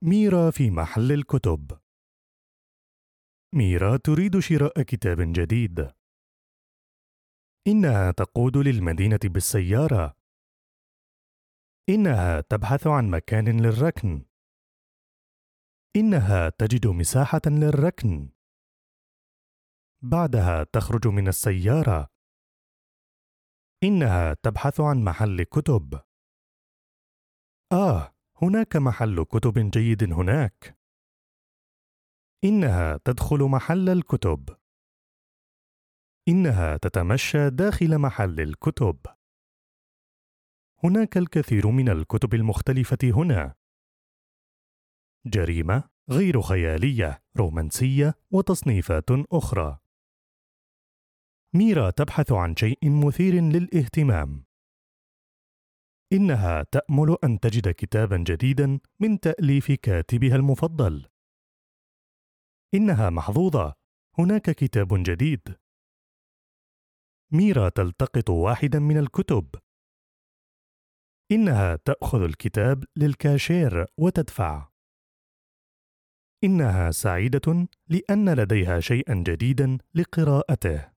ميرا في محل الكتب. ميرا تريد شراء كتاب جديد. إنها تقود للمدينة بالسيارة. إنها تبحث عن مكان للركن. إنها تجد مساحة للركن. بعدها تخرج من السيارة. إنها تبحث عن محل كتب. هناك محل كتب جيد هناك. إنها تدخل محل الكتب. إنها تتمشى داخل محل الكتب. هناك الكثير من الكتب المختلفة هنا. جريمة، غير خيالية، رومانسية، وتصنيفات أخرى. ميرا تبحث عن شيء مثير للاهتمام. إنها تأمل أن تجد كتابا جديدا من تأليف كاتبها المفضل. إنها محظوظة، هناك كتاب جديد. ميرا تلتقط واحدا من الكتب. إنها تأخذ الكتاب للكاشير وتدفع. إنها سعيدة لأن لديها شيئا جديدا لقراءته.